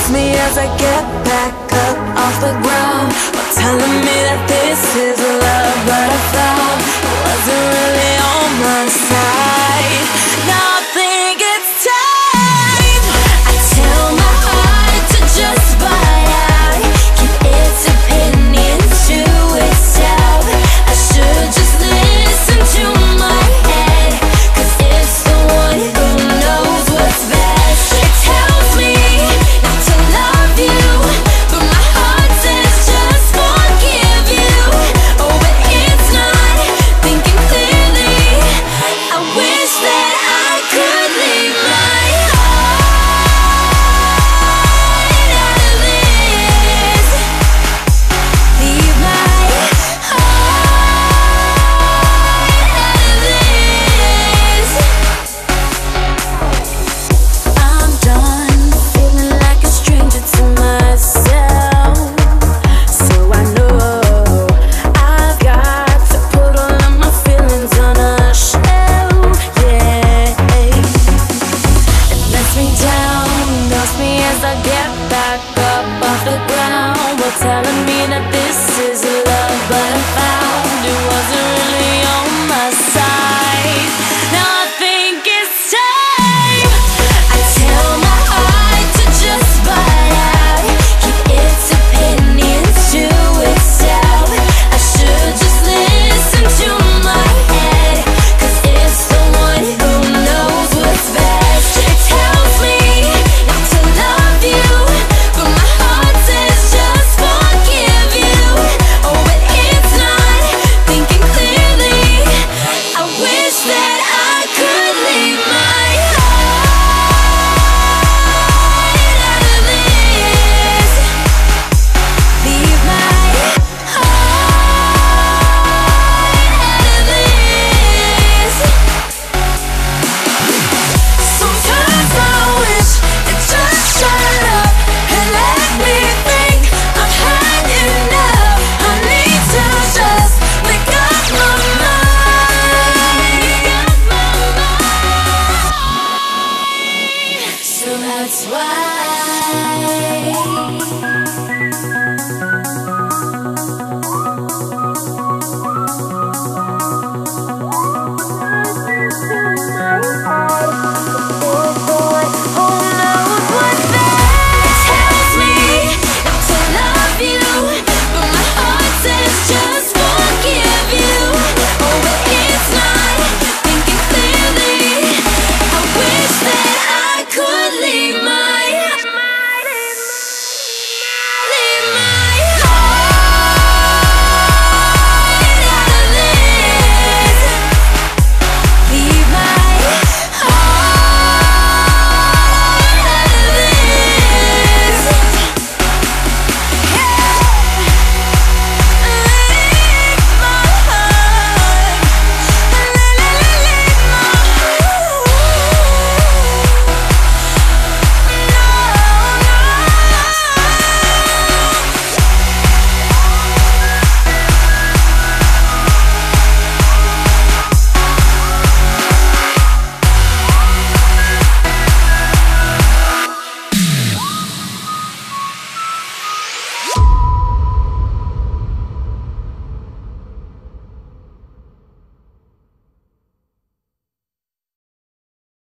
me as I get back up off the ground, while telling me that this is love. But I found it wasn't really on my side. Now I think it's time. I tell my heart to just buy out, keep its opinion to itself. I should just listen to my head, 'cause it's the one who knows what's best. It tells me not to love you, but my heart says just forgive you. Oh, but it's not thinking clearly. I wish that I could leave my heart out of this. Leave my heart out of this. I'm done feeling like a stranger to myself, so I know I've got to put all of my feelings on a shelf. Yeah, it lets me down, knocks me as I get back up off the ground, while telling me that this is love. But I found it wasn't really on my side. Now I think it's time. I tell my heart to just buy out, keep its opinion to itself. I should just listen to my head, 'cause it's the one who knows what's best. It tells me not to love you, but my heart says just forgive you. Oh, but it's not thinking clearly. I wish that I could leave my heart out of this. Leave my heart out of this. Sometimes I wish you'd just shut up and let me think I've had enough. I need to just make up my mind. So that's why